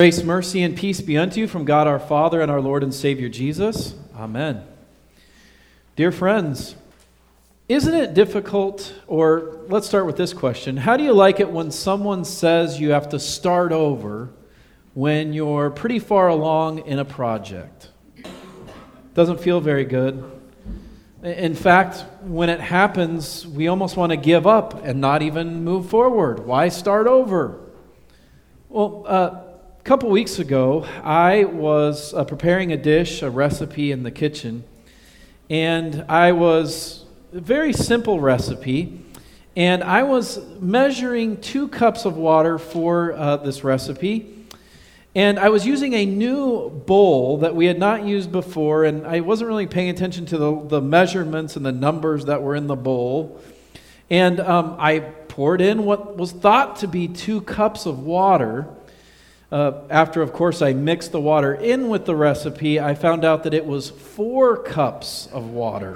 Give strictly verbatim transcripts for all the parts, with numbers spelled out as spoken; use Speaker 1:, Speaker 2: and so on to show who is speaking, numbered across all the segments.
Speaker 1: Grace, mercy, and peace be unto you from God our Father and our Lord and Savior Jesus. Amen. Dear friends, isn't it difficult, or let's start with this question. How do you like it when someone says you have to start over when you're pretty far along in a project? Doesn't feel very good. In fact, when it happens, we almost want to give up and not even move forward. Why start over? Well, uh, a couple weeks ago, I was uh, preparing a dish, a recipe in the kitchen, and I was a very simple recipe, and I was measuring two cups of water for uh, this recipe, and I was using a new bowl that we had not used before, and I wasn't really paying attention to the, the measurements and the numbers that were in the bowl, and um, I poured in what was thought to be two cups of water. Uh, after, of course, I mixed the water in with the recipe, I found out that it was four cups of water.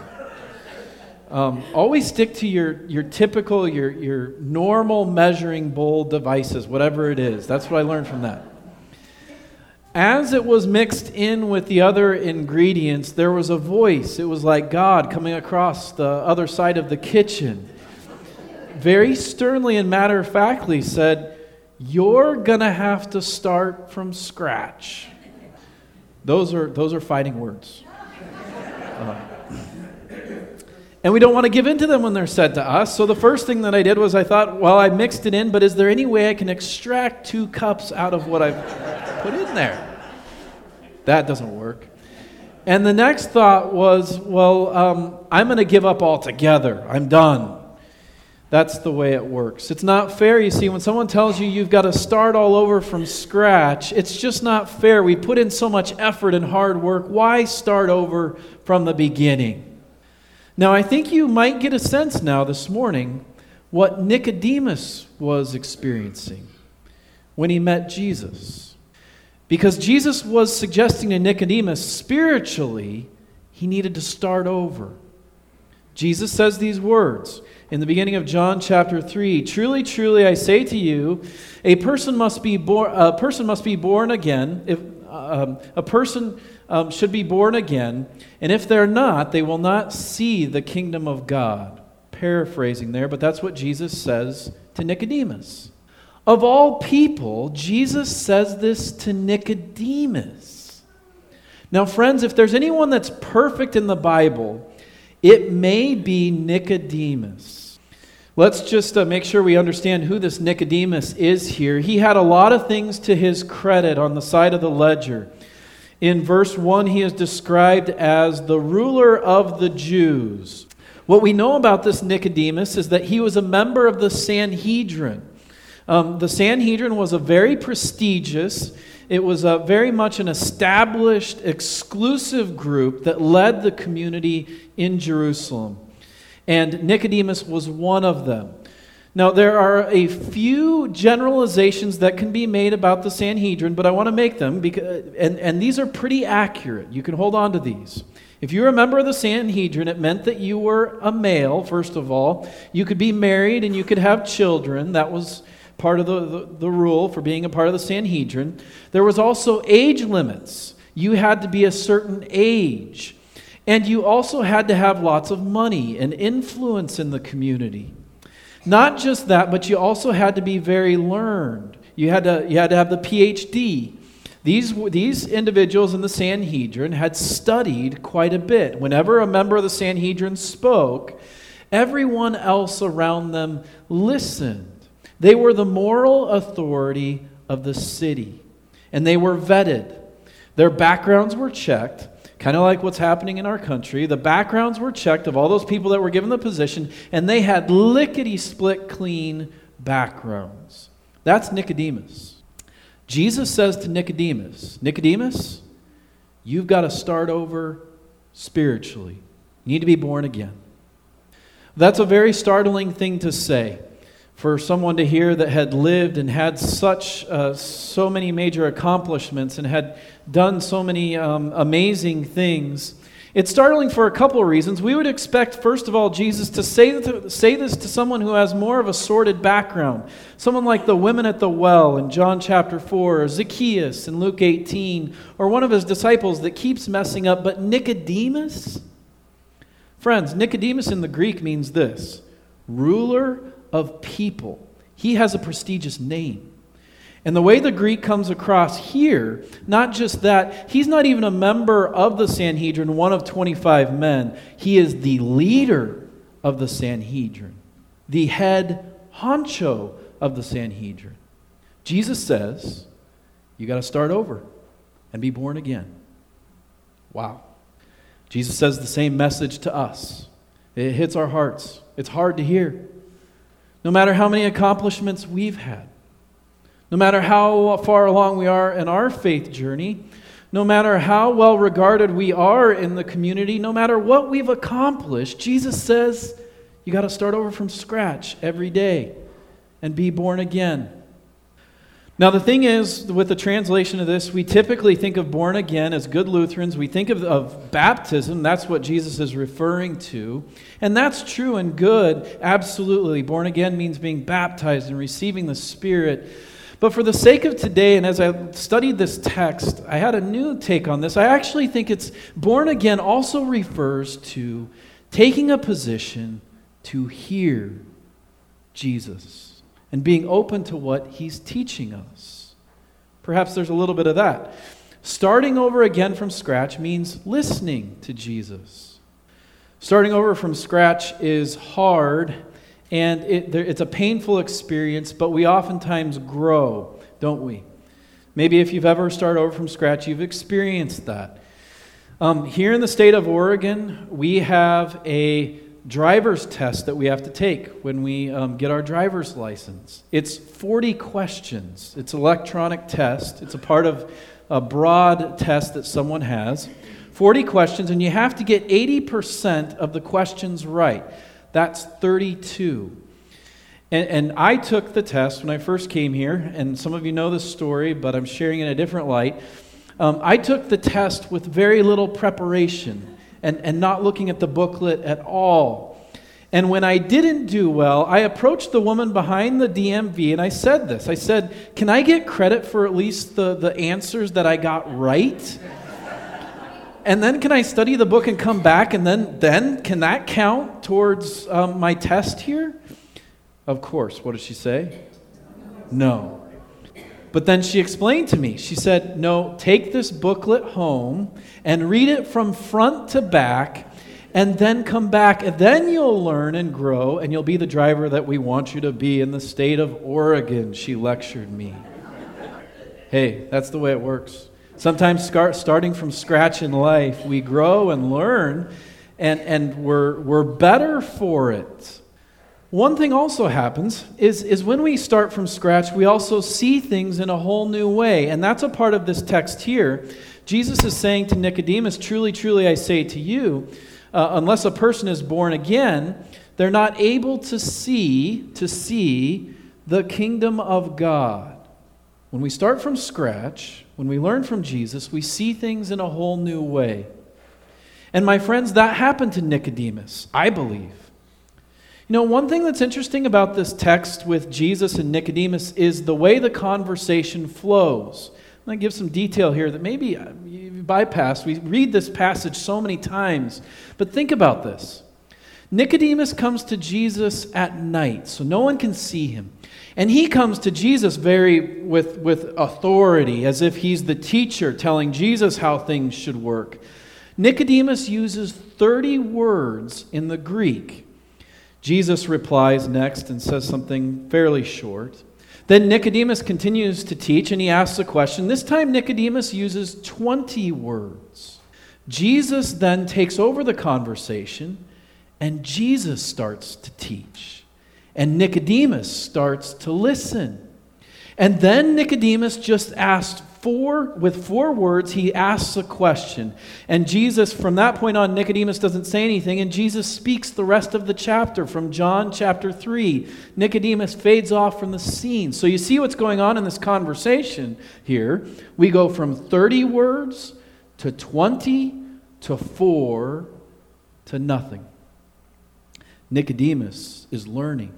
Speaker 1: Um, always stick to your, your typical, your, your normal measuring bowl devices, whatever it is. That's what I learned from that. As it was mixed in with the other ingredients, there was a voice. It was like God coming across the other side of the kitchen. Very sternly and matter-of-factly said, "You're going to have to start from scratch." Those are those are fighting words. Uh, and we don't want to give in to them when they're said to us. So the first thing that I did was I thought, well, I mixed it in, but is there any way I can extract two cups out of what I've put in there? That doesn't work. And the next thought was, well, um, I'm going to give up altogether. I'm done. That's the way it works. It's not fair, you see, when someone tells you you've got to start all over from scratch, it's just not fair. We put in so much effort and hard work. Why start over from the beginning? Now, I think you might get a sense now this morning what Nicodemus was experiencing when he met Jesus. Because Jesus was suggesting to Nicodemus, spiritually, he needed to start over. Jesus says these words in the beginning of John chapter three, "Truly, truly, I say to you, a person must be born. A person must be born again. If um, a person um, should be born again, and if they're not, they will not see the kingdom of God." Paraphrasing there, but that's what Jesus says to Nicodemus. Of all people, Jesus says this to Nicodemus. Now, friends, if there's anyone that's perfect in the Bible, it may be Nicodemus. Let's just uh, make sure we understand who this Nicodemus is here. He had a lot of things to his credit on the side of the ledger. In verse one, he is described as the ruler of the Jews. What we know about this Nicodemus is that he was a member of the Sanhedrin. Um, the Sanhedrin was a very prestigious, it was a very much an established, exclusive group that led the community in Jerusalem. And Nicodemus was one of them. Now, there are a few generalizations that can be made about the Sanhedrin, but I want to make them, because, and, and these are pretty accurate. You can hold on to these. If you were a member of the Sanhedrin, it meant that you were a male, first of all. You could be married and you could have children. That was part of the, the, the rule for being a part of the Sanhedrin. There was also age limits. You had to be a certain age. And you also had to have lots of money and influence in the community. Not just that, but you also had to be very learned. You had to, you had to have the P H D. These, these individuals in the Sanhedrin had studied quite a bit. Whenever a member of the Sanhedrin spoke, everyone else around them listened. They were the moral authority of the city, and they were vetted. Their backgrounds were checked, kind of like what's happening in our country. The backgrounds were checked of all those people that were given the position, and they had lickety-split clean backgrounds. That's Nicodemus. Jesus says to Nicodemus, Nicodemus, you've got to start over spiritually. You need to be born again. That's a very startling thing to say for someone to hear that had lived and had such uh, so many major accomplishments and had done so many um, amazing things. It's startling for a couple of reasons. We would expect, first of all, Jesus to say, to say this to someone who has more of a sordid background. Someone like the women at the well in John chapter four, or Zacchaeus in Luke eighteen, or one of his disciples that keeps messing up. But Nicodemus? Friends, Nicodemus in the Greek means this: ruler of people. He has a prestigious name. And the way the Greek comes across here, not just that, he's not even a member of the Sanhedrin, one of twenty-five men. He is the leader of the Sanhedrin, the head honcho of the Sanhedrin. Jesus says, you got to start over and be born again. Wow. Jesus says the same message to us. It hits our hearts. It's hard to hear. No matter how many accomplishments we've had, no matter how far along we are in our faith journey, no matter how well regarded we are in the community, no matter what we've accomplished, Jesus says you got to start over from scratch every day and be born again. Now the thing is, with the translation of this, we typically think of born again as good Lutherans. We think of, of baptism. That's what Jesus is referring to. And that's true and good, absolutely. Born again means being baptized and receiving the Spirit. But for the sake of today, and as I studied this text, I had a new take on this. I actually think it's born again also refers to taking a position to hear Jesus and being open to what he's teaching us. Perhaps there's a little bit of that. Starting over again from scratch means listening to Jesus. Starting over from scratch is hard. And it, it's a painful experience, but we oftentimes grow, don't we? Maybe if you've ever started over from scratch, you've experienced that. Um, here in the state of Oregon, we have a driver's test that we have to take when we um, get our driver's license. It's forty questions. It's an electronic test. It's a part of a broad test that someone has. forty questions, and you have to get eighty percent of the questions right. That's thirty-two. And, and I took the test when I first came here, and some of you know this story, but I'm sharing it in a different light. Um, I took the test with very little preparation and, and not looking at the booklet at all. And when I didn't do well, I approached the woman behind the D M V and I said this. I said, can I get credit for at least the, the answers that I got right? And then can I study the book and come back, and then, then can that count towards um, my test here? Of course. What did she say? No. But then she explained to me. She said, no, take this booklet home and read it from front to back, and then come back, and then you'll learn and grow, and you'll be the driver that we want you to be in the state of Oregon, she lectured me. Hey, that's the way it works. Sometimes start, starting from scratch in life, we grow and learn, and, and we're, we're better for it. One thing also happens is, is when we start from scratch, we also see things in a whole new way. And that's a part of this text here. Jesus is saying to Nicodemus, truly, truly, I say to you, uh, unless a person is born again, they're not able to see, to see the kingdom of God. When we start from scratch, when we learn from Jesus, we see things in a whole new way. And my friends, that happened to Nicodemus, I believe. You know, one thing that's interesting about this text with Jesus and Nicodemus is the way the conversation flows. I'm going to give some detail here that maybe you bypass. We read this passage so many times, but think about this. Nicodemus comes to Jesus at night, so no one can see him. And he comes to Jesus very with, with authority, as if he's the teacher telling Jesus how things should work. Nicodemus uses thirty words in the Greek. Jesus replies next and says something fairly short. Then Nicodemus continues to teach, and he asks a question. This time Nicodemus uses twenty words. Jesus then takes over the conversation, and Jesus starts to teach. And Nicodemus starts to listen. And then Nicodemus just asked four, with four words, he asks a question. And Jesus, from that point on, Nicodemus doesn't say anything, and Jesus speaks the rest of the chapter from John chapter three. Nicodemus fades off from the scene. So you see what's going on in this conversation here. We go from thirty words to twenty to four to nothing. Nicodemus is learning.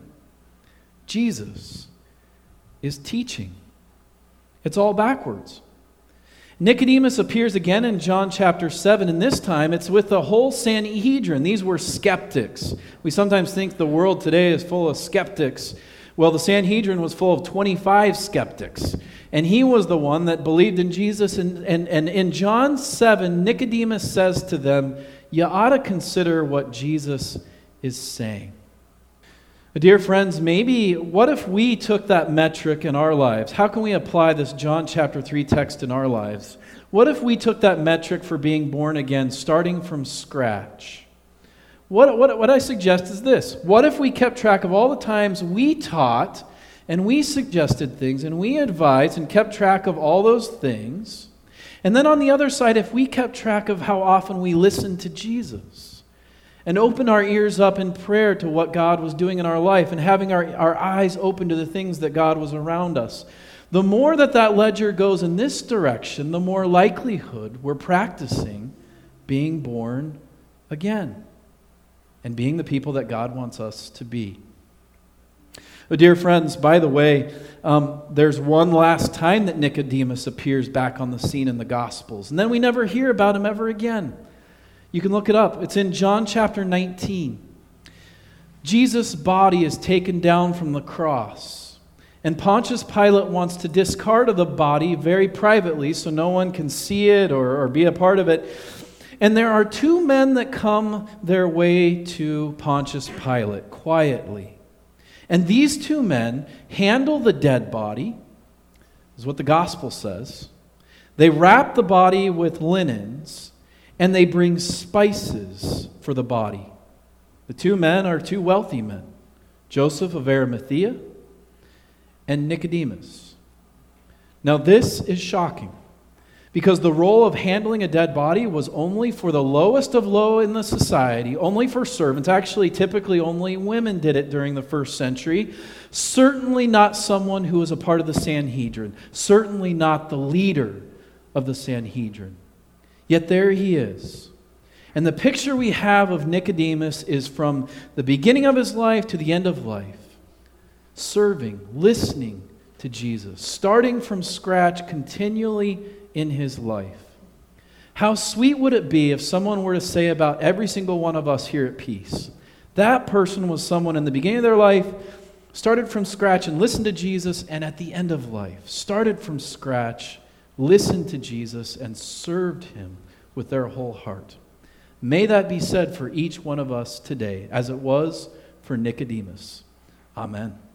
Speaker 1: Jesus is teaching. It's all backwards. Nicodemus appears again in John chapter seven, and this time it's with the whole Sanhedrin. These were skeptics. We sometimes think the world today is full of skeptics. Well, the Sanhedrin was full of twenty-five skeptics, and he was the one that believed in Jesus. And, and, and in John seven, Nicodemus says to them, you ought to consider what Jesus is saying. Dear friends, maybe what if we took that metric in our lives? How can we apply this John chapter three text in our lives? What if we took that metric for being born again, starting from scratch? What, what, what I suggest is this. What if we kept track of all the times we taught and we suggested things and we advised and kept track of all those things? And then on the other side, if we kept track of how often we listened to Jesus and opened our ears up in prayer to what God was doing in our life and having our, our eyes open to the things that God was around us, the more that that ledger goes in this direction, the more likelihood we're practicing being born again and being the people that God wants us to be. But dear friends, by the way, um, there's one last time that Nicodemus appears back on the scene in the Gospels, and then we never hear about him ever again. You can look it up. It's in John chapter nineteen. Jesus' body is taken down from the cross, and Pontius Pilate wants to discard of the body very privately so no one can see it or, or be a part of it. And there are two men that come their way to Pontius Pilate quietly. And these two men handle the dead body, is what the gospel says. They wrap the body with linens, and they bring spices for the body. The two men are two wealthy men, Joseph of Arimathea and Nicodemus. Now this is shocking, because the role of handling a dead body was only for the lowest of low in the society, only for servants. Actually, typically only women did it during the first century. Certainly not someone who was a part of the Sanhedrin. Certainly not the leader of the Sanhedrin. Yet there he is. And the picture we have of Nicodemus is from the beginning of his life to the end of life. Serving, listening to Jesus, starting from scratch continually in his life. How sweet would it be if someone were to say about every single one of us here at Peace, that person was someone in the beginning of their life, started from scratch and listened to Jesus, and at the end of life, started from scratch, listened to Jesus, and served him with their whole heart. May that be said for each one of us today, as it was for Nicodemus. Amen.